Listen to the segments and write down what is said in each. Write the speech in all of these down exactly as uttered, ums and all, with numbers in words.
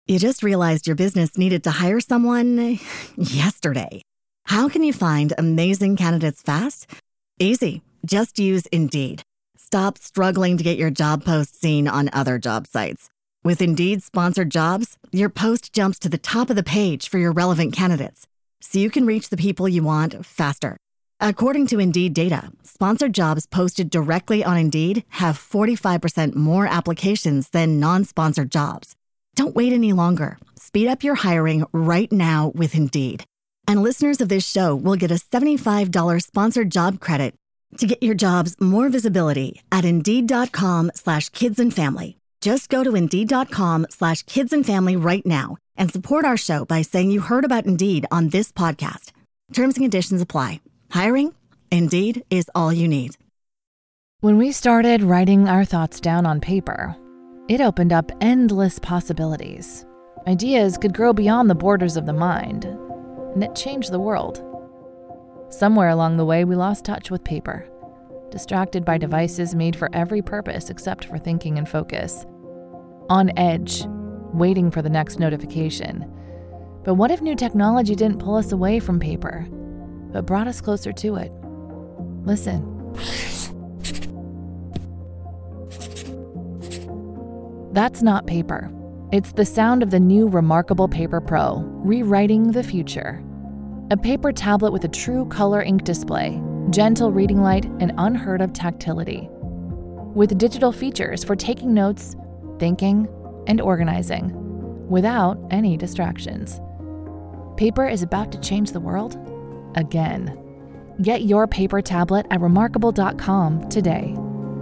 You just realized your business needed to hire someone yesterday. How can you find amazing candidates fast? Easy. Just use Indeed. Stop struggling to get your job post seen on other job sites. With Indeed sponsored jobs, your post jumps to the top of the page for your relevant candidates, so you can reach the people you want faster. According to Indeed data, sponsored jobs posted directly on Indeed have forty-five percent more applications than non-sponsored jobs. Don't wait any longer. Speed up your hiring right now with Indeed. And listeners of this show will get a seventy-five dollars sponsored job credit to get your jobs more visibility at Indeed.com slash kids and family. Just go to Indeed.com slash kids and family right now and support our show by saying you heard about Indeed on this podcast. Terms and conditions apply. Hiring? Indeed is all you need. When we started writing our thoughts down on paper, it opened up endless possibilities. Ideas could grow beyond the borders of the mind, and it changed the world. Somewhere along the way, we lost touch with paper, distracted by devices made for every purpose except for thinking and focus. On edge, waiting for the next notification. But what if new technology didn't pull us away from paper, but brought us closer to it? Listen. That's not paper. It's the sound of the new Remarkable Paper Pro, rewriting the future. A paper tablet with a true color ink display, gentle reading light, and unheard of tactility. With digital features for taking notes, thinking, and organizing, without any distractions. Paper is about to change the world again. Get your paper tablet at remarkable dot com today.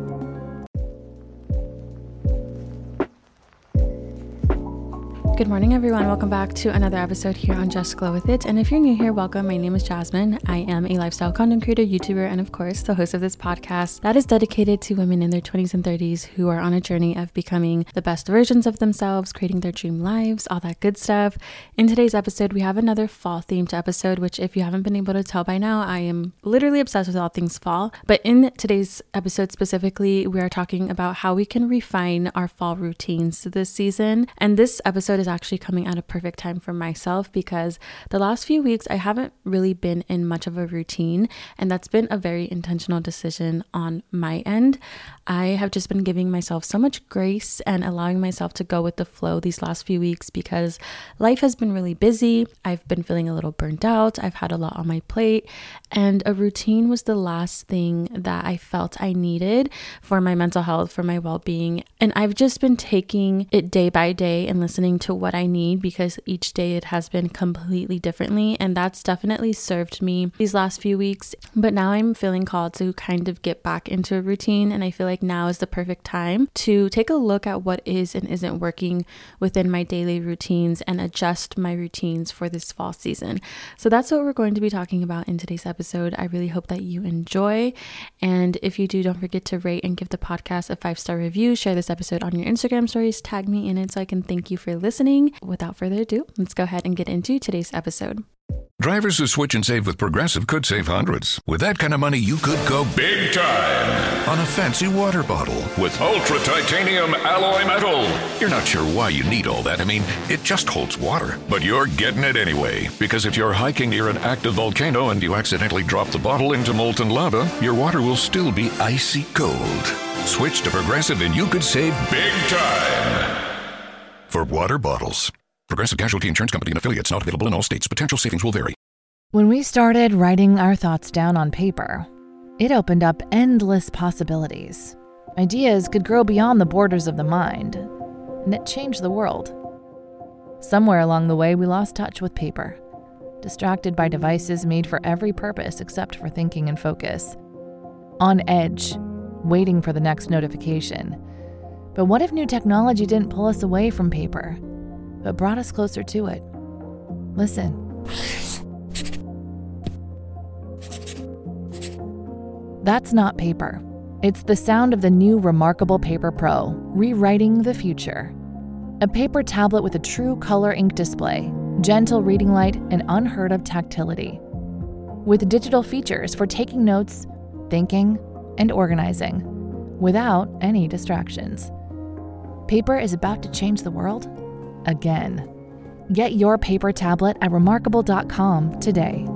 Good morning, everyone. Welcome back to another episode here on Just Glow With It. And if you're new here, welcome. My name is Jasmine. I am a lifestyle content creator, YouTuber, and of course, the host of this podcast that is dedicated to women in their twenties and thirties who are on a journey of becoming the best versions of themselves, creating their dream lives, all that good stuff. In today's episode, we have another fall themed episode, which if you haven't been able to tell by now, I am literally obsessed with all things fall. But in today's episode specifically, we are talking about how we can refine our fall routines this season. And this episode is actually coming at a perfect time for myself because the last few weeks I haven't really been in much of a routine, and that's been a very intentional decision on my end. I have just been giving myself so much grace and allowing myself to go with the flow these last few weeks because life has been really busy. I've been feeling a little burnt out. I've had a lot on my plate, and a routine was the last thing that I felt I needed for my mental health, for my well-being. And I've just been taking it day by day and listening to what I need because each day it has been completely differently, and that's definitely served me these last few weeks. But now I'm feeling called to kind of get back into a routine, and I feel like now is the perfect time to take a look at what is and isn't working within my daily routines and adjust my routines for this fall season. So that's what we're going to be talking about in today's episode. I really hope that you enjoy, and if you do, don't forget to rate and give the podcast a five-star review. Share this episode on your Instagram stories, tag me in it so I can thank you for listening. Without further ado, let's go ahead and get into today's episode. Drivers who switch and save with Progressive could save hundreds. With that kind of money, you could go big time on a fancy water bottle with ultra titanium alloy metal. You're not sure why you need all that. I mean, it just holds water, but you're getting it anyway. Because if you're hiking near an active volcano and you accidentally drop the bottle into molten lava, your water will still be icy cold. Switch to Progressive and you could save big time. For water bottles. Progressive Casualty Insurance Company and affiliates, not available in all states. Potential savings will vary. When we started writing our thoughts down on paper, it opened up endless possibilities. Ideas could grow beyond the borders of the mind, and it changed the world. Somewhere along the way, we lost touch with paper, distracted by devices made for every purpose except for thinking and focus. On edge, waiting for the next notification. But what if new technology didn't pull us away from paper, but brought us closer to it? Listen. That's not paper. It's the sound of the new Remarkable Paper Pro, rewriting the future. A paper tablet with a true color ink display, gentle reading light, and unheard of tactility. With digital features for taking notes, thinking, and organizing, without any distractions. Paper is about to change the world again. Get your paper tablet at remarkable dot com today.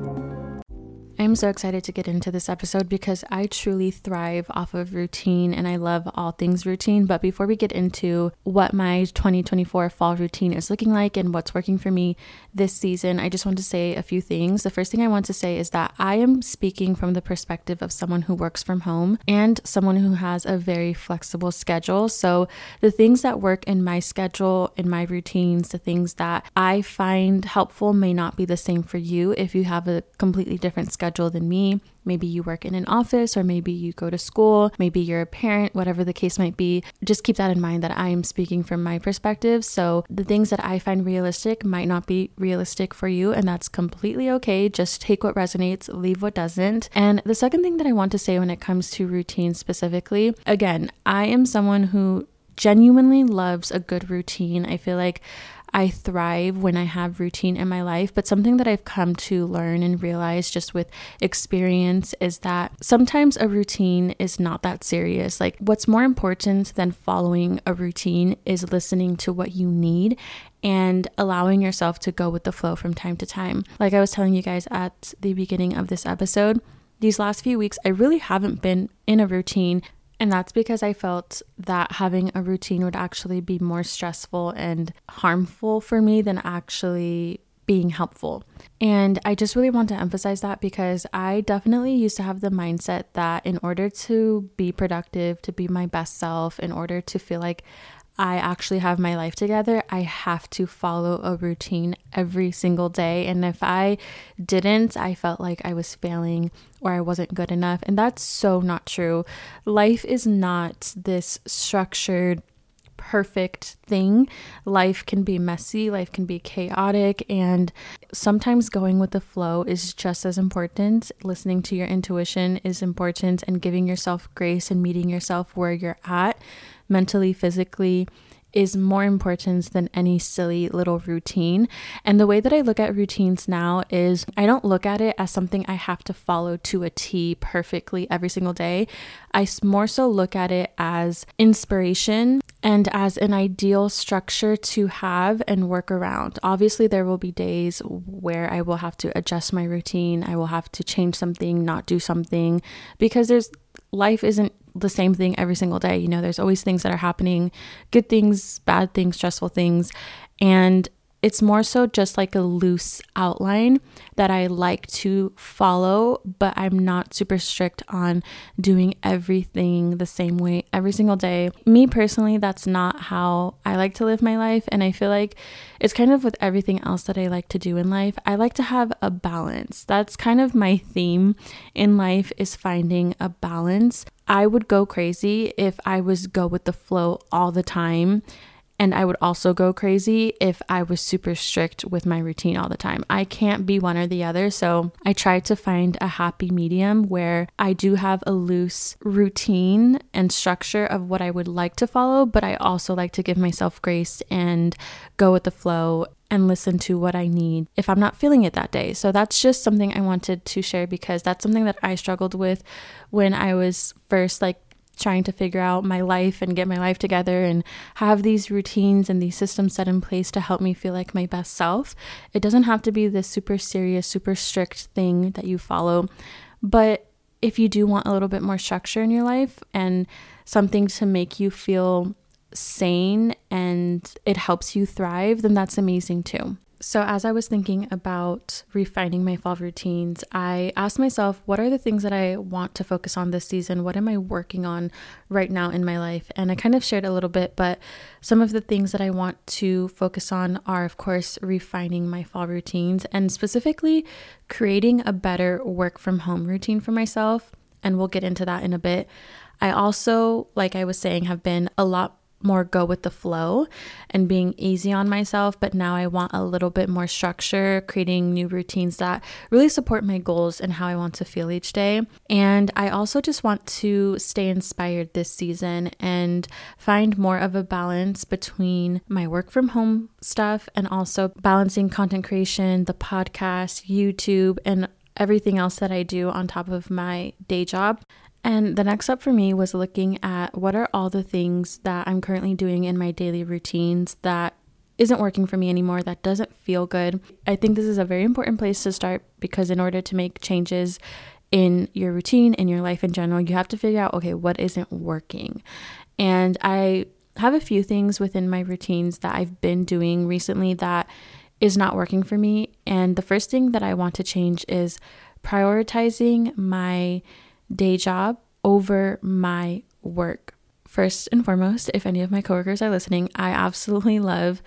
I'm so excited to get into this episode because I truly thrive off of routine and I love all things routine. But before we get into what my twenty twenty-four fall routine is looking like and what's working for me this season, I just want to say a few things. The first thing I want to say is that I am speaking from the perspective of someone who works from home and someone who has a very flexible schedule. So the things that work in my schedule, in my routines, the things that I find helpful may not be the same for you if you have a completely different schedule than me. Maybe you work in an office, or maybe you go to school, maybe you're a parent, whatever the case might be. Just keep that in mind that I am speaking from my perspective. So the things that I find realistic might not be realistic for you, and that's completely okay. Just take what resonates, leave what doesn't. And the second thing that I want to say when it comes to routine specifically, again, I am someone who genuinely loves a good routine. I feel like I thrive when I have routine in my life, but something that I've come to learn and realize just with experience is that sometimes a routine is not that serious. Like, what's more important than following a routine is listening to what you need and allowing yourself to go with the flow from time to time. Like I was telling you guys at the beginning of this episode, these last few weeks, I really haven't been in a routine. And that's because I felt that having a routine would actually be more stressful and harmful for me than actually being helpful. And I just really want to emphasize that because I definitely used to have the mindset that in order to be productive, to be my best self, in order to feel like I actually have my life together, I have to follow a routine every single day. And if I didn't, I felt like I was failing or I wasn't good enough. And that's so not true. Life is not this structured, perfect thing. Life can be messy, life can be chaotic, and sometimes going with the flow is just as important. Listening to your intuition is important, and giving yourself grace and meeting yourself where you're at mentally, physically, is more important than any silly little routine. And the way that I look at routines now is I don't look at it as something I have to follow to a T perfectly every single day. I more so look at it as inspiration and as an ideal structure to have and work around. Obviously, there will be days where I will have to adjust my routine. I will have to change something, not do something, because there's life isn't the same thing every single day. You know, there's always things that are happening, good things, bad things, stressful things. And it's more so just like a loose outline that I like to follow, but I'm not super strict on doing everything the same way every single day. Me personally, that's not how I like to live my life. And I feel like it's kind of with everything else that I like to do in life. I like to have a balance. That's kind of my theme in life, is finding a balance. I would go crazy if I was go with the flow all the time. And I would also go crazy if I was super strict with my routine all the time. I can't be one or the other. So I try to find a happy medium where I do have a loose routine and structure of what I would like to follow, but I also like to give myself grace and go with the flow and listen to what I need if I'm not feeling it that day. So that's just something I wanted to share because that's something that I struggled with when I was first like trying to figure out my life and get my life together and have these routines and these systems set in place to help me feel like my best self. It doesn't have to be this super serious, super strict thing that you follow. But if you do want a little bit more structure in your life and something to make you feel sane and it helps you thrive, then that's amazing too. So as I was thinking about refining my fall routines, I asked myself, what are the things that I want to focus on this season? What am I working on right now in my life? And I kind of shared a little bit, but some of the things that I want to focus on are, of course, refining my fall routines and specifically creating a better work from home routine for myself. And we'll get into that in a bit. I also, like I was saying, have been a lot more go with the flow and being easy on myself, but now I want a little bit more structure, creating new routines that really support my goals and how I want to feel each day. And I also just want to stay inspired this season and find more of a balance between my work from home stuff and also balancing content creation, the podcast, YouTube, and everything else that I do on top of my day job. And the next step for me was looking at what are all the things that I'm currently doing in my daily routines that isn't working for me anymore, that doesn't feel good. I think this is a very important place to start, because in order to make changes in your routine, in your life in general, you have to figure out, okay, what isn't working? And I have a few things within my routines that I've been doing recently that is not working for me. And the first thing that I want to change is prioritizing my day job over my work. First and foremost, if any of my coworkers are listening, I absolutely love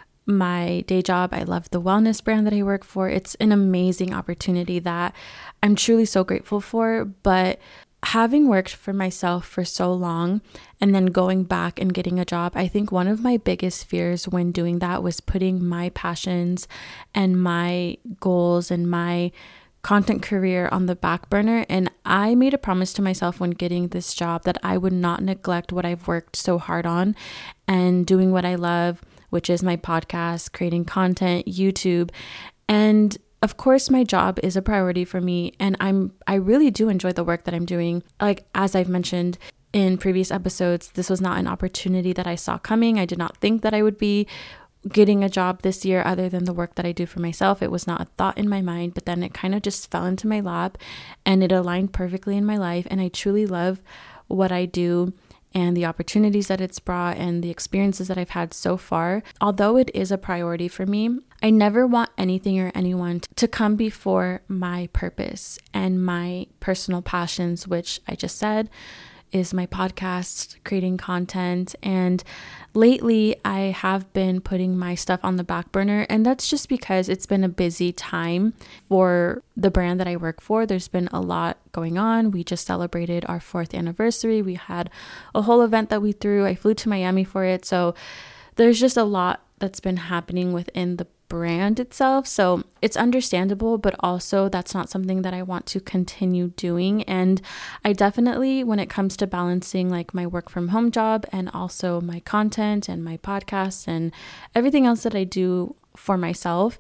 my day job. I love the wellness brand that I work for. It's an amazing opportunity that I'm truly so grateful for. But having worked for myself for so long and then going back and getting a job, I think one of my biggest fears when doing that was putting my passions and my goals and my content career on the back burner. And I made a promise to myself when getting this job that I would not neglect what I've worked so hard on and doing what I love, which is my podcast, creating content, YouTube. And of course, my job is a priority for me, and I'm I really do enjoy the work that I'm doing. Like, as I've mentioned in previous episodes, this was not an opportunity that I saw coming. I did not think that I would be getting a job this year other than the work that I do for myself. It was not a thought in my mind, but then it kind of just fell into my lap and it aligned perfectly in my life. And I truly love what I do and the opportunities that it's brought and the experiences that I've had so far. Although it is a priority for me, I never want anything or anyone to come before my purpose and my personal passions, which I just said is my podcast, creating content. And lately I have been putting my stuff on the back burner, and that's just because it's been a busy time for the brand that I work for. There's been a lot going on. We just celebrated our fourth anniversary. We had a whole event that we threw. I flew to Miami for it. So there's just a lot that's been happening within the brand itself. So it's understandable, but also that's not something that I want to continue doing. And I definitely, when it comes to balancing like my work from home job and also my content and my podcast and everything else that I do for myself,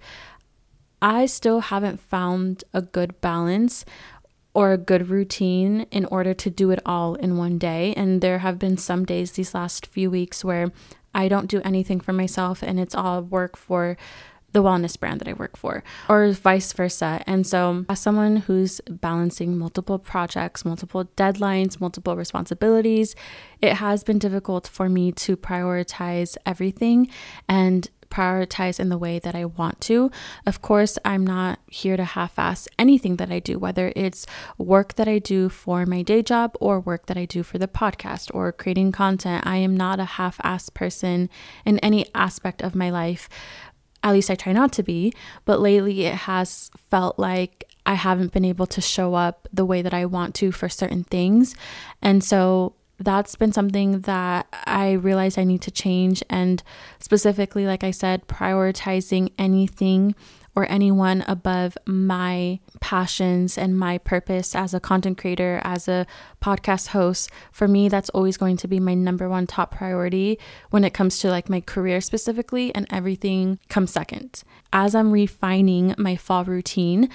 I still haven't found a good balance or a good routine in order to do it all in one day. And there have been some days these last few weeks where I don't do anything for myself and it's all work for the wellness brand that I work for, or vice versa. And so as someone who's balancing multiple projects, multiple deadlines, multiple responsibilities, it has been difficult for me to prioritize everything and prioritize in the way that I want to. Of course, I'm not here to half-ass anything that I do, whether it's work that I do for my day job or work that I do for the podcast or creating content. I am not a half-ass person in any aspect of my life. At least I try not to be, but lately it has felt like I haven't been able to show up the way that I want to for certain things. And so that's been something that I realized I need to change. And specifically, like I said, prioritizing anything or anyone above my passions and my purpose as a content creator, as a podcast host. For me, that's always going to be my number one top priority when it comes to like my career specifically, and everything comes second. As I'm refining my fall routine,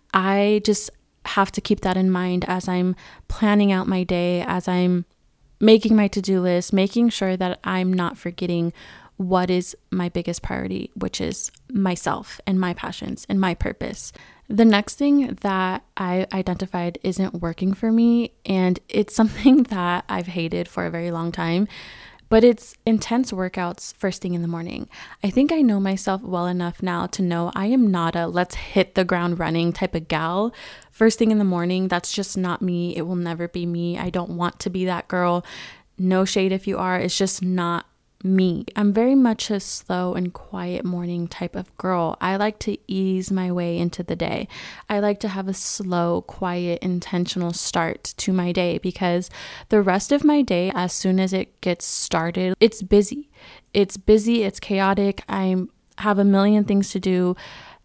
I just have to keep that in mind as I'm planning out my day, as I'm making my to-do list, making sure that I'm not forgetting what is my biggest priority, which is myself and my passions and my purpose. The next thing that I identified isn't working for me, and it's something that I've hated for a very long time, but it's intense workouts first thing in the morning. I think I know myself well enough now to know I am not a let's hit the ground running type of gal. First thing in the morning, that's just not me. It will never be me. I don't want to be that girl. No shade if you are. It's just not me. I'm very much a slow and quiet morning type of girl. I like to ease my way into the day. I like to have a slow, quiet, intentional start to my day, because the rest of my day, as soon as it gets started, it's busy. It's busy, it's chaotic. I have a million things to do,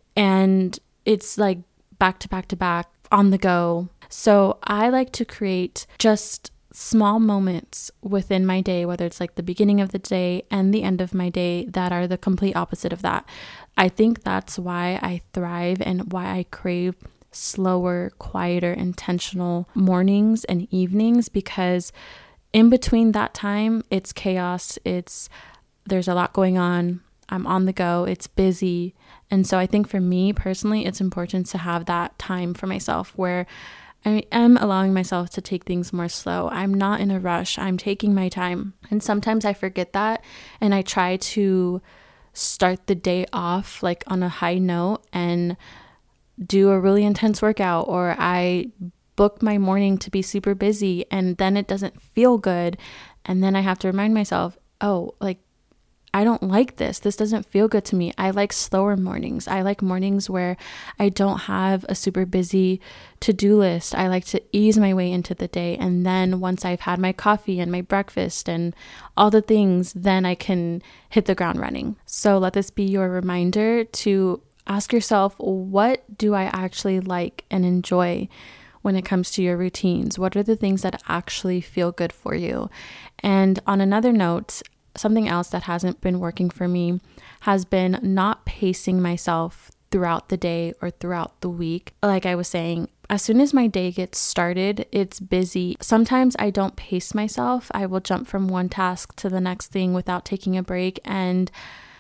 and it's like back to back to back on the go. So I like to create just small moments within my day, whether it's like the beginning of the day and the end of my day, that are the complete opposite of that. I think that's why I thrive and why I crave slower, quieter, intentional mornings and evenings, because in between that time, it's chaos. It's there's a lot going on. I'm on the go, it's busy. And so I think for me personally, it's important to have that time for myself where I am allowing myself to take things more slow. I'm not in a rush. I'm taking my time. And sometimes I forget that, and I try to start the day off like on a high note and do a really intense workout, or I book my morning to be super busy, and then it doesn't feel good. And then I have to remind myself, oh, like, I don't like this. This doesn't feel good to me. I like slower mornings. I like mornings where I don't have a super busy to-do list. I like to ease my way into the day. And then once I've had my coffee and my breakfast and all the things, then I can hit the ground running. So let this be your reminder to ask yourself, what do I actually like and enjoy when it comes to your routines? What are the things that actually feel good for you? And on another note, something else that hasn't been working for me has been not pacing myself throughout the day or throughout the week. Like I was saying, as soon as my day gets started, it's busy. Sometimes I don't pace myself. I will jump from one task to the next thing without taking a break. And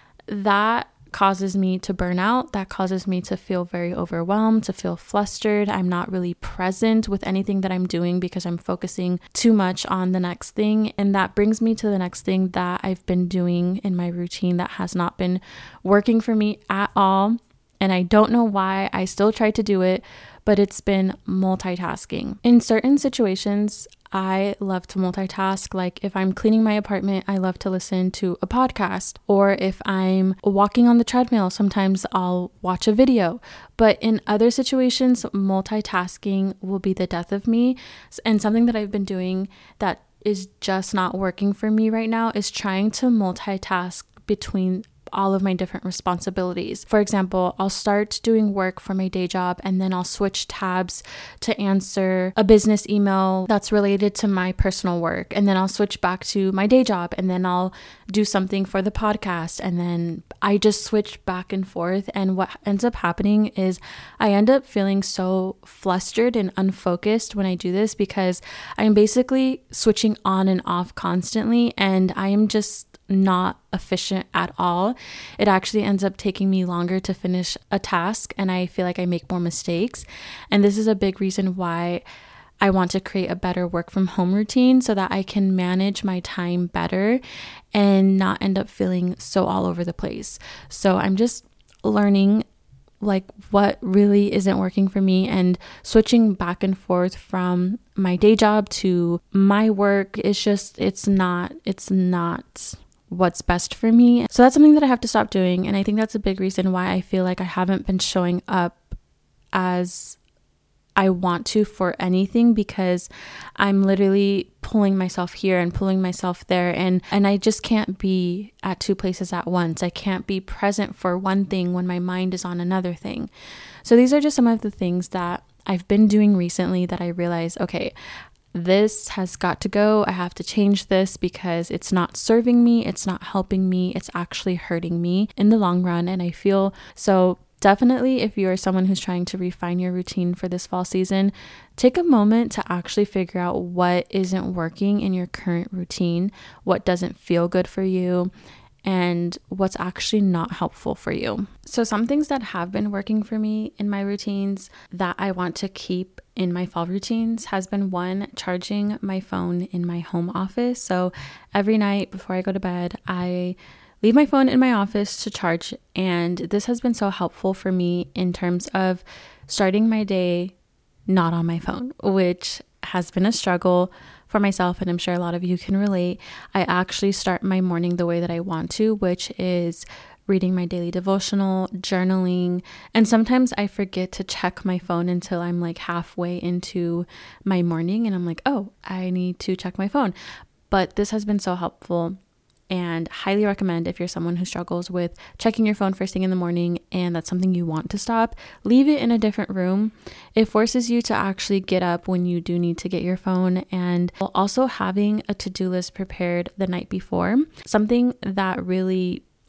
that causes me to burn out. That causes me to feel very overwhelmed, to feel flustered. I'm not really present with anything that I'm doing because I'm focusing too much on the next thing. And that brings me to the next thing that I've been doing in my routine that has not been working for me at all. And I don't know why. I still try to do it, but it's been multitasking. In certain situations, I love to multitask. Like if I'm cleaning my apartment, I love to listen to a podcast. Or if I'm walking on the treadmill, sometimes I'll watch a video. But in other situations, multitasking will be the death of me. And something that I've been doing that is just not working for me right now is trying to multitask between all of my different responsibilities. For example, I'll start doing work for my day job and then I'll switch tabs to answer a business email that's related to my personal work. And then I'll switch back to my day job and then I'll do something for the podcast. And then I just switch back and forth. And what ends up happening is I end up feeling so flustered and unfocused when I do this because I'm basically switching on and off constantly, and I am just not efficient at all. It actually ends up taking me longer to finish a task, and I feel like I make more mistakes. And this is a big reason why I want to create a better work from home routine so that I can manage my time better and not end up feeling so all over the place. So I'm just learning like what really isn't working for me and switching back and forth from my day job to my work. It's just, it's not, it's not what's best for me. So that's something that I have to stop doing. And I think that's a big reason why I feel like I haven't been showing up as I want to for anything, because I'm literally pulling myself here and pulling myself there. And, and I just can't be at two places at once. I can't be present for one thing when my mind is on another thing. So these are just some of the things that I've been doing recently that I realize, okay, this has got to go. I have to change this because it's not serving me. It's not helping me. It's actually hurting me in the long run. And I feel so definitely, if you are someone who's trying to refine your routine for this fall season, take a moment to actually figure out what isn't working in your current routine, what doesn't feel good for you, and what's actually not helpful for you. So some things that have been working for me in my routines that I want to keep in my fall routines has been, one, charging my phone in my home office. So every night before I go to bed, I leave my phone in my office to charge. And this has been so helpful for me in terms of starting my day not on my phone, which has been a struggle for myself, and I'm sure a lot of you can relate. I actually start my morning the way that I want to, which is reading my daily devotional, journaling, and sometimes I forget to check my phone until I'm like halfway into my morning and I'm like, oh, I need to check my phone. But this has been so helpful, and highly recommend if you're someone who struggles with checking your phone first thing in the morning and that's something you want to stop, leave it in a different room. It forces you to actually get up when you do need to get your phone. And also having a to-do list prepared the night before. Something that really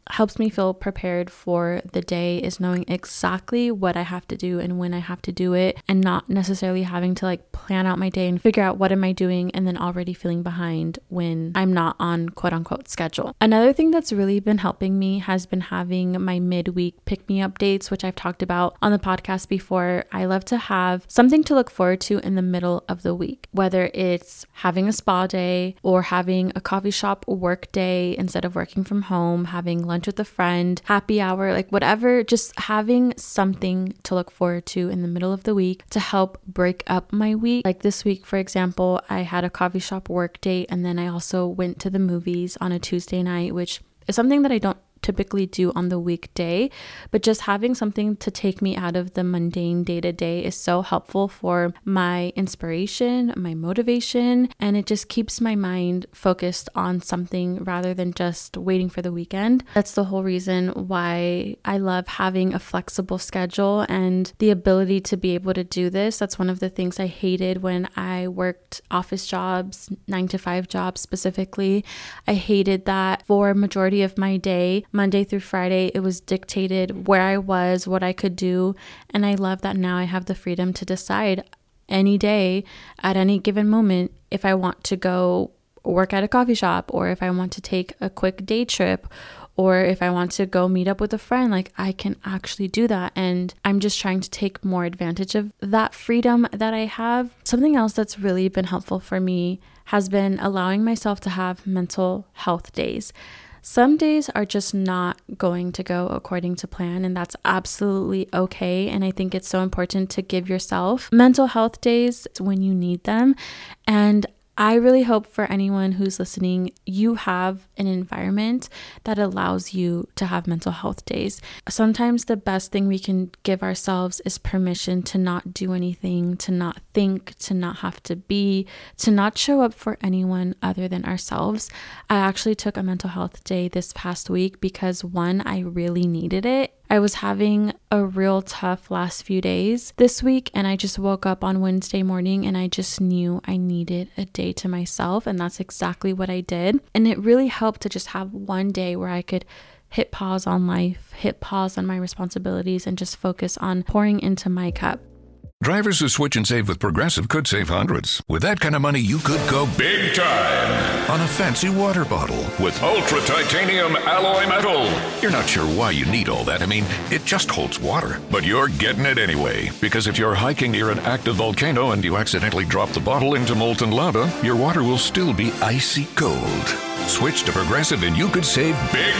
helps me feel prepared for the day is knowing exactly what I have to do and when I have to do it, and not necessarily having to like plan out my day and figure out what am I doing and then already feeling behind when I'm not on quote unquote schedule. Another thing that's really been helping me has been having my midweek pick-me updates, which I've talked about on the podcast before. I love to have something to look forward to in the middle of the week, whether it's having a spa day or having a coffee shop work day instead of working from home, having lunch with a friend, happy hour, like whatever, just having something to look forward to in the middle of the week to help break up my week. Like this week, for example, I had a coffee shop work date, and then I also went to the movies on a Tuesday night, which is something that I don't typically do on the weekday, but just having something to take me out of the mundane day-to-day is so helpful for my inspiration, my motivation, and it just keeps my mind focused on something rather than just waiting for the weekend. That's the whole reason why I love having a flexible schedule and the ability to be able to do this. That's one of the things I hated when I worked office jobs, nine to five jobs specifically. I hated that for a majority of my day, Monday through Friday, it was dictated where I was, what I could do. And I love that now I have the freedom to decide any day at any given moment if I want to go work at a coffee shop, or if I want to take a quick day trip, or if I want to go meet up with a friend. Like, I can actually do that. And I'm just trying to take more advantage of that freedom that I have. Something else that's really been helpful for me has been allowing myself to have mental health days. Some days are just not going to go according to plan, and that's absolutely okay. And I think it's so important to give yourself mental health days when you need them. And I really hope for anyone who's listening, you have an environment that allows you to have mental health days. Sometimes the best thing we can give ourselves is permission to not do anything, to not think, to not have to be, to not show up for anyone other than ourselves. I actually took a mental health day this past week because, one, I really needed it. I was having a real tough last few days this week, and I just woke up on Wednesday morning and I just knew I needed a day to myself, and that's exactly what I did. And it really helped to just have one day where I could hit pause on life, hit pause on my responsibilities, and just focus on pouring into my cup. Drivers who switch and save with Progressive could save hundreds. With that kind of money, you could go big time on a fancy water bottle with ultra titanium alloy metal. You're not sure why you need all that. I mean, it just holds water. But you're getting it anyway. Because if you're hiking near an active volcano and you accidentally drop the bottle into molten lava, your water will still be icy cold. Switch to Progressive and you could save big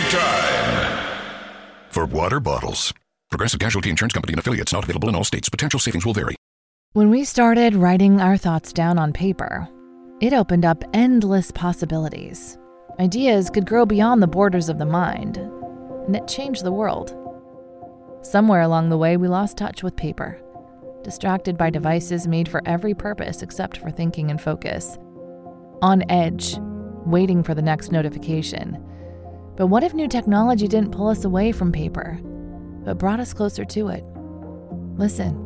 time. For water bottles. Progressive Casualty Insurance Company and affiliates, not available in all states. Potential savings will vary. When we started writing our thoughts down on paper, it opened up endless possibilities. Ideas could grow beyond the borders of the mind, and it changed the world. Somewhere along the way, we lost touch with paper, distracted by devices made for every purpose except for thinking and focus. On edge, waiting for the next notification. But what if new technology didn't pull us away from paper, but brought us closer to it? Listen.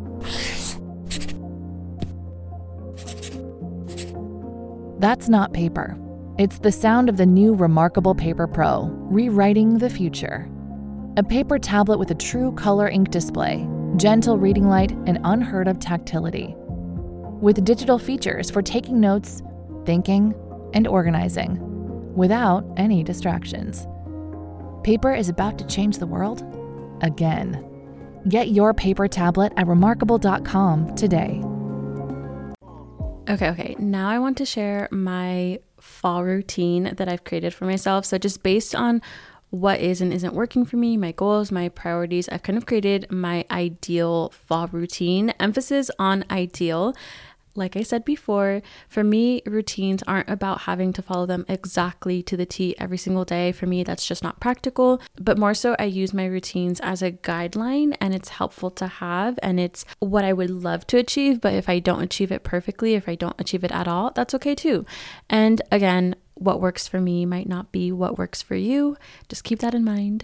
That's not paper. It's the sound of the new Remarkable Paper Pro, rewriting the future. A paper tablet with a true color ink display, gentle reading light, and unheard of tactility. With digital features for taking notes, thinking, and organizing, without any distractions. Paper is about to change the world again. Get your paper tablet at remarkable dot com today. Okay, okay. Now I want to share my fall routine that I've created for myself. So just based on what is and isn't working for me, my goals, my priorities, I've kind of created my ideal fall routine. Emphasis on ideal. Like I said before, for me, routines aren't about having to follow them exactly to the T every single day. For me, that's just not practical. But more so, I use my routines as a guideline, and it's helpful to have, and it's what I would love to achieve. But if I don't achieve it perfectly, if I don't achieve it at all, that's okay too. And again, what works for me might not be what works for you. Just keep that in mind.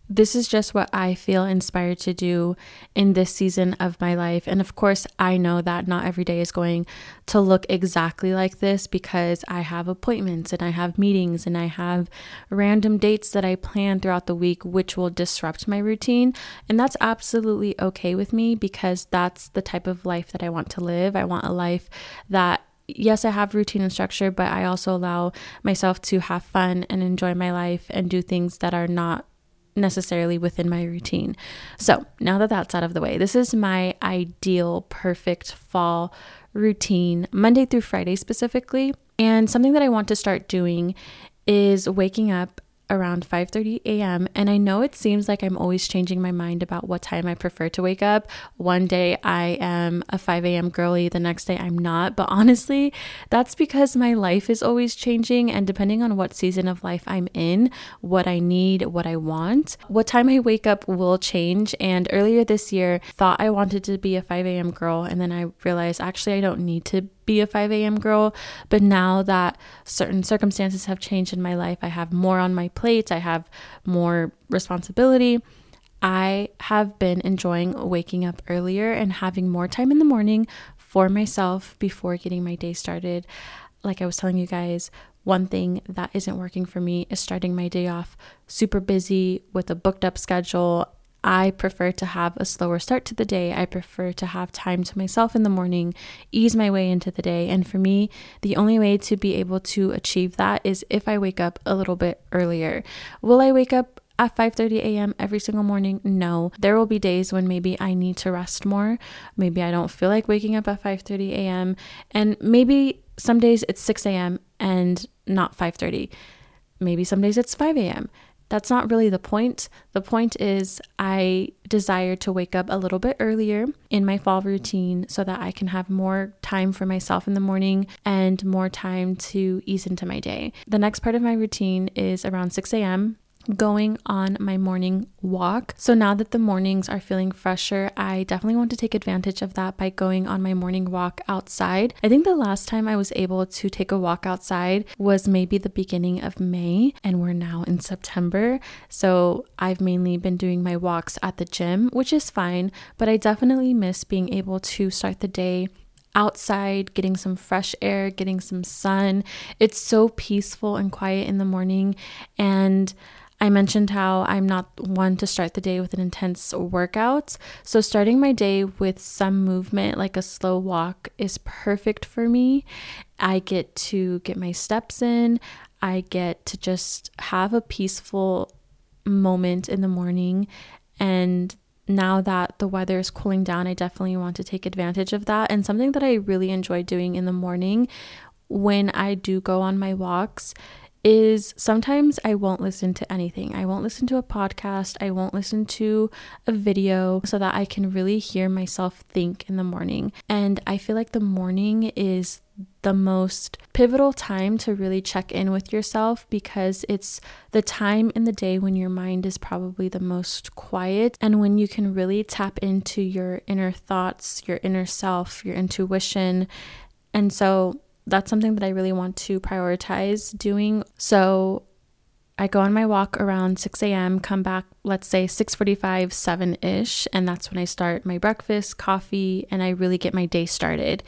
this is just what I feel inspired to do in this season of my life. And of course, I know that not every day is going to look exactly like this because I have appointments and I have meetings and I have random dates that I plan throughout the week, which will disrupt my routine. And that's absolutely okay with me because that's the type of life that I want to live. I want a life that, yes, I have routine and structure, but I also allow myself to have fun and enjoy my life and do things that are not necessarily within my routine. So now that that's out of the way, this is my ideal perfect fall routine, Monday through Friday specifically. And something that I want to start doing is waking up around five thirty a.m. And I know it seems like I'm always changing my mind about what time I prefer to wake up. One day I am a five a.m. girly, the next day I'm not. But honestly, that's because my life is always changing, and depending on what season of life I'm in, what I need, what I want, what time I wake up will change. And earlier this year, thought I wanted to be a five a.m. girl, and then I realized actually I don't need to be a five a.m. girl. But now that certain circumstances have changed in my life, I have more on my plate, I have more responsibility, I have been enjoying waking up earlier and having more time in the morning for myself before getting my day started. Like I was telling you guys, one thing that isn't working for me is starting my day off super busy with a booked up schedule. I prefer to have a slower start to the day. I prefer to have time to myself in the morning, ease my way into the day. And for me, the only way to be able to achieve that is if I wake up a little bit earlier. Will I wake up at five thirty a.m. every single morning? No. There will be days when maybe I need to rest more. Maybe I don't feel like waking up at five thirty a.m. And maybe some days it's six a.m. and not five thirty. Maybe some days it's five a.m. That's not really the point. The point is I desire to wake up a little bit earlier in my fall routine so that I can have more time for myself in the morning and more time to ease into my day. The next part of my routine is around six a.m. going on my morning walk. So now that the mornings are feeling fresher, I definitely want to take advantage of that by going on my morning walk outside. I think the last time I was able to take a walk outside was maybe the beginning of May, and we're now in September. So I've mainly been doing my walks at the gym, which is fine, but I definitely miss being able to start the day outside, getting some fresh air, getting some sun. It's so peaceful and quiet in the morning. And I mentioned how I'm not one to start the day with an intense workout. So starting my day with some movement, like a slow walk, is perfect for me. I get to get my steps in. I get to just have a peaceful moment in the morning. And now that the weather is cooling down, I definitely want to take advantage of that. And something that I really enjoy doing in the morning when I do go on my walks is sometimes I won't listen to anything. I won't listen to a podcast. I won't listen to a video so that I can really hear myself think in the morning. And I feel like the morning is the most pivotal time to really check in with yourself because it's the time in the day when your mind is probably the most quiet and when you can really tap into your inner thoughts, your inner self, your intuition. And so that's something that I really want to prioritize doing. So I go on my walk around six a.m., come back, let's say six forty-five, seven-ish, and that's when I start my breakfast, coffee, and I really get my day started.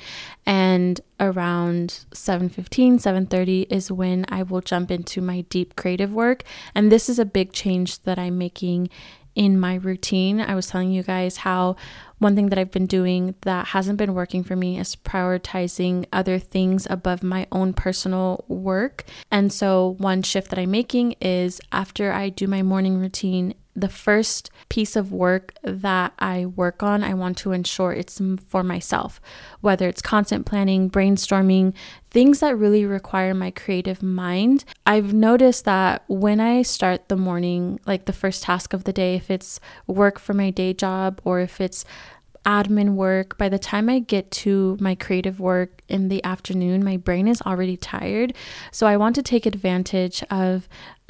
And around seven fifteen, seven thirty is when I will jump into my deep creative work. And this is a big change that I'm making in my routine. I was telling you guys how one thing that I've been doing that hasn't been working for me is prioritizing other things above my own personal work. And so one shift that I'm making is after I do my morning routine, the first piece of work that I work on, I want to ensure it's for myself, whether it's content planning, brainstorming, things that really require my creative mind. I've noticed that when I start the morning, like the first task of the day, if it's work for my day job or if it's admin work, by the time I get to my creative work in the afternoon, my brain is already tired. So I want to take advantage of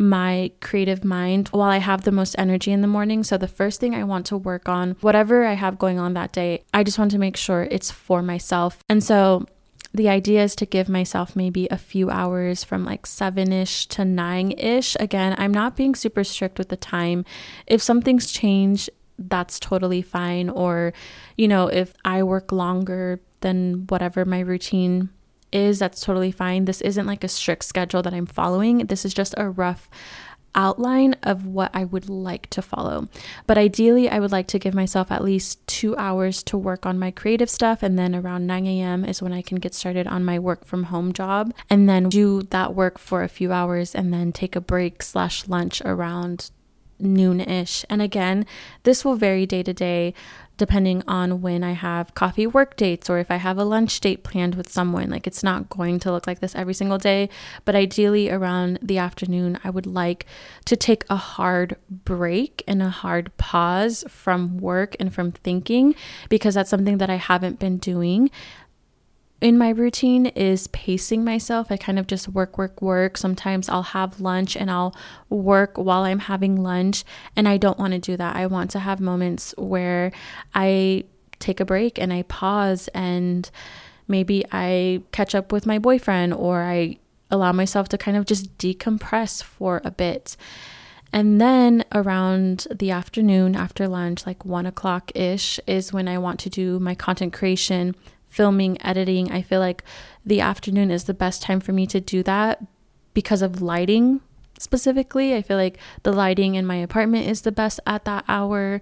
my creative mind while I have the most energy in the morning. So the first thing I want to work on, whatever I have going on that day, I just want to make sure it's for myself. And so the idea is to give myself maybe a few hours from like seven-ish to nine-ish. Again, I'm not being super strict with the time. If something's changed, that's totally fine. Or, you know, if I work longer than whatever my routine is, that's totally fine. This isn't like a strict schedule that I'm following. This is just a rough outline of what I would like to follow. But ideally, I would like to give myself at least two hours to work on my creative stuff. And then around nine a.m. is when I can get started on my work from home job, and then do that work for a few hours and then take a break slash lunch around noon-ish. And again, this will vary day to day depending on when I have coffee work dates or if I have a lunch date planned with someone. Like, it's not going to look like this every single day, but ideally around the afternoon, I would like to take a hard break and a hard pause from work and from thinking, because that's something that I haven't been doing in my routine, is pacing myself. I kind of just work, work, work. Sometimes I'll have lunch and I'll work while I'm having lunch, and I don't want to do that. I want to have moments where I take a break and I pause, and maybe I catch up with my boyfriend, or I allow myself to kind of just decompress for a bit. And then around the afternoon, after lunch, like one o'clock ish, is when I want to do my content creation, filming, editing. I feel like the afternoon is the best time for me to do that because of lighting specifically. I feel like the lighting in my apartment is the best at that hour.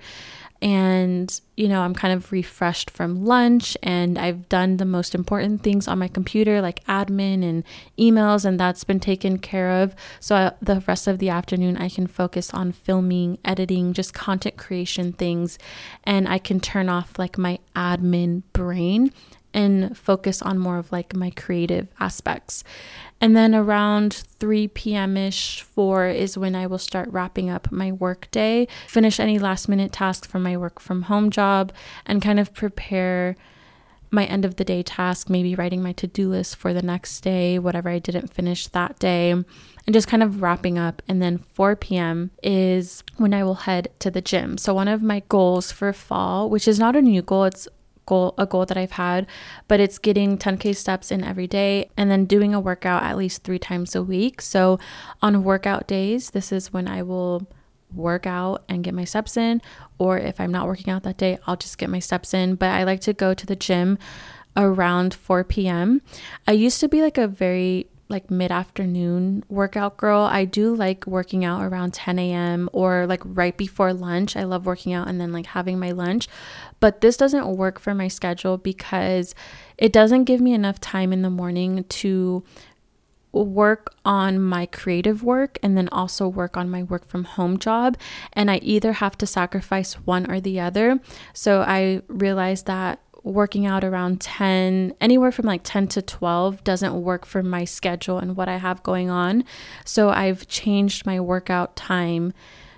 And, you know, I'm kind of refreshed from lunch, and I've done the most important things on my computer, like admin and emails, and that's been taken care of. So I, the rest of the afternoon, I can focus on filming, editing, just content creation things. And I can turn off like my admin brain and focus on more of like my creative aspects. And then around three p.m.-ish, four is when I will start wrapping up my work day, finish any last minute tasks for my work from home job, and kind of prepare my end of the day task, maybe writing my to-do list for the next day, whatever I didn't finish that day, and just kind of wrapping up. And then four p.m. is when I will head to the gym. So one of my goals for fall, which is not a new goal, it's Goal, a goal that I've had, but it's getting ten K steps in every day and then doing a workout at least three times a week. So on workout days, this is when I will work out and get my steps in, or if I'm not working out that day, I'll just get my steps in. But I like to go to the gym around four p.m. I used to be like a very like mid-afternoon workout girl. I do like working out around ten a.m. or like right before lunch. I love working out and then like having my lunch. But this doesn't work for my schedule because it doesn't give me enough time in the morning to work on my creative work and then also work on my work from home job. And I either have to sacrifice one or the other. So I realized that working out around ten, anywhere from like ten to twelve doesn't work for my schedule and what I have going on. So I've changed my workout time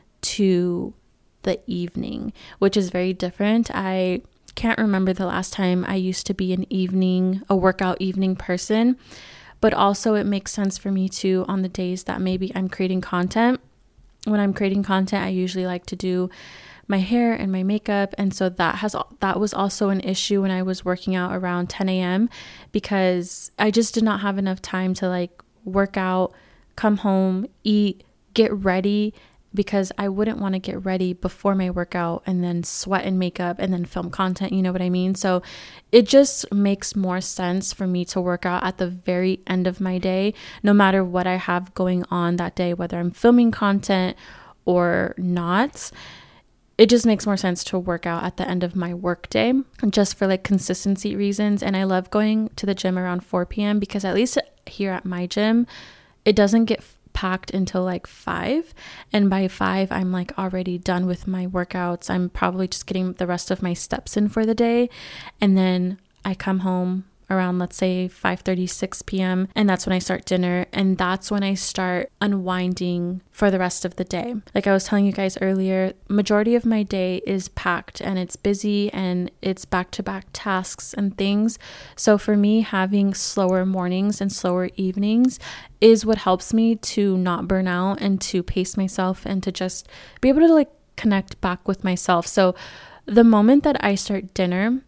to the evening, which is very different. I can't remember the last time I used to be an evening, a workout evening person, but also it makes sense for me to, on the days that maybe I'm creating content. When I'm creating content, I usually like to do my hair and my makeup, and so that has that was also an issue when I was working out around ten a.m. because I just did not have enough time to like work out, come home, eat, get ready, because I wouldn't want to get ready before my workout and then sweat and makeup and then film content, you know what I mean? So it just makes more sense for me to work out at the very end of my day, no matter what I have going on that day, whether I'm filming content or not. It just makes more sense to work out at the end of my work day, just for like consistency reasons. And I love going to the gym around four p.m. because at least here at my gym, it doesn't get packed until like five. And by five, I'm like already done with my workouts. I'm probably just getting the rest of my steps in for the day. And then I come home around, let's say five thirty, six p.m. And that's when I start dinner. And that's when I start unwinding for the rest of the day. Like I was telling you guys earlier, majority of my day is packed and it's busy and it's back-to-back tasks and things. So for me, having slower mornings and slower evenings is what helps me to not burn out and to pace myself and to just be able to like connect back with myself. So the moment that I start dinner,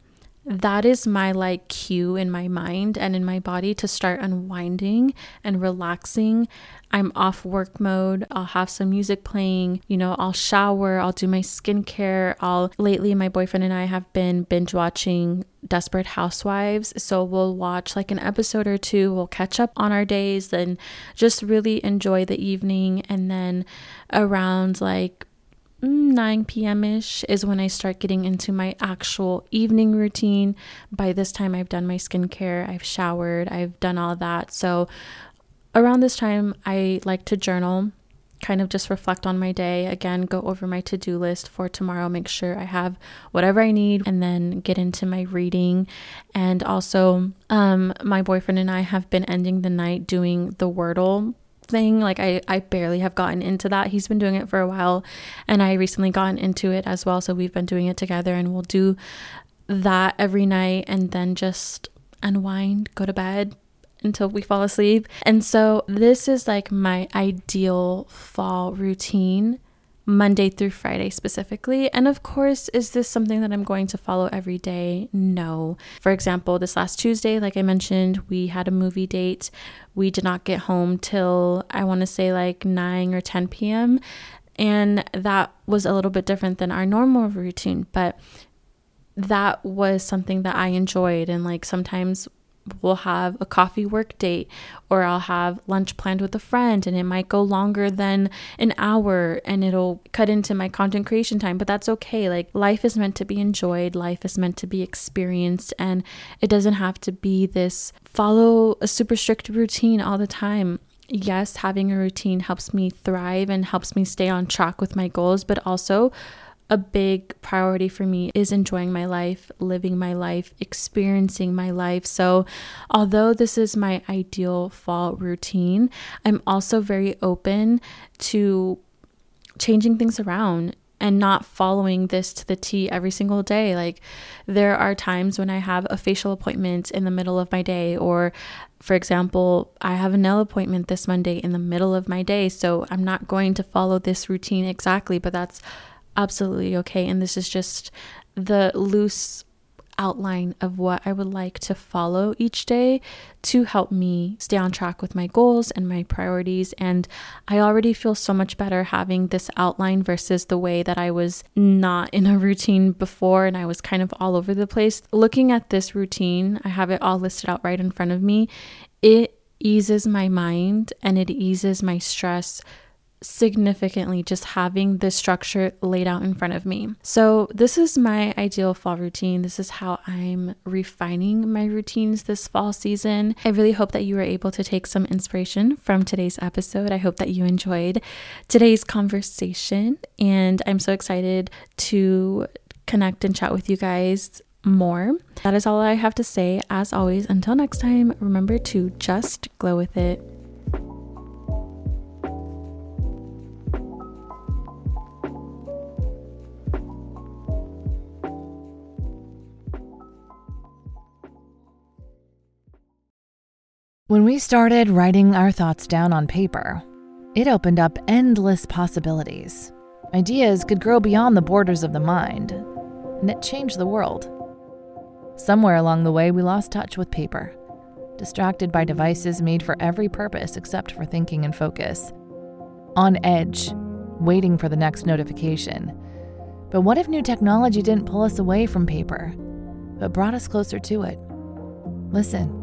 that is my like cue in my mind and in my body to start unwinding and relaxing. I'm off work mode. I'll have some music playing, you know, I'll shower, I'll do my skincare. I'll lately my boyfriend and I have been binge watching Desperate Housewives. So we'll watch like an episode or two, we'll catch up on our days and just really enjoy the evening. And then around like nine p.m. ish is when I start getting into my actual evening routine. By this time, I've done my skincare, I've showered, I've done all that. So around this time, I like to journal, kind of just reflect on my day. Again, go over my to-do list for tomorrow, make sure I have whatever I need, and then get into my reading. And also, um, my boyfriend and I have been ending the night doing the Wordle thing. Like I, I barely have gotten into that. He's been doing it for a while and I recently gotten into it as well. So we've been doing it together and we'll do that every night and then just unwind, go to bed until we fall asleep. And so this is like my ideal fall routine, Monday through Friday specifically. And of course, is this something that I'm going to follow every day? No. For example, this last Tuesday, like I mentioned, we had a movie date. We did not get home till I want to say like nine or ten p.m. And that was a little bit different than our normal routine, but that was something that I enjoyed. And like sometimes we'll have a coffee work date, or I'll have lunch planned with a friend and it might go longer than an hour and it'll cut into my content creation time, but that's okay. Like life is meant to be enjoyed. Life is meant to be experienced, and it doesn't have to be this follow a super strict routine all the time. Yes, having a routine helps me thrive and helps me stay on track with my goals, but also a big priority for me is enjoying my life, living my life, experiencing my life. So although this is my ideal fall routine, I'm also very open to changing things around and not following this to the T every single day. Like there are times when I have a facial appointment in the middle of my day, or for example, I have a nail appointment this Monday in the middle of my day. So I'm not going to follow this routine exactly, but that's absolutely okay. And this is just the loose outline of what I would like to follow each day to help me stay on track with my goals and my priorities. And I already feel so much better having this outline versus the way that I was not in a routine before and I was kind of all over the place. Looking at this routine, I have it all listed out right in front of me. It eases my mind and it eases my stress significantly, just having this structure laid out in front of me. So this is my ideal fall routine. This is how I'm refining my routines this fall season. I really hope that you were able to take some inspiration from today's episode. I hope that you enjoyed today's conversation, and I'm so excited to connect and chat with you guys more. That is all I have to say. As always, until next time, remember to just glow with it. When we started writing our thoughts down on paper, it opened up endless possibilities. Ideas could grow beyond the borders of the mind, and it changed the world. Somewhere along the way, we lost touch with paper, distracted by devices made for every purpose except for thinking and focus. On edge, waiting for the next notification. But what if new technology didn't pull us away from paper, but brought us closer to it? Listen.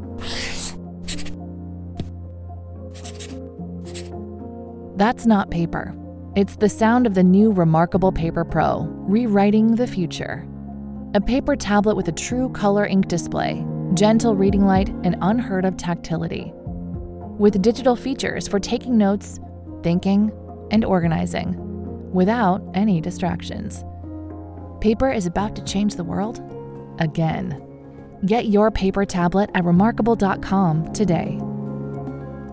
That's not paper. It's the sound of the new Remarkable Paper Pro, rewriting the future. A paper tablet with a true color ink display, gentle reading light, and unheard of tactility. With digital features for taking notes, thinking, and organizing, without any distractions. Paper is about to change the world again. Get your paper tablet at remarkable dot com today.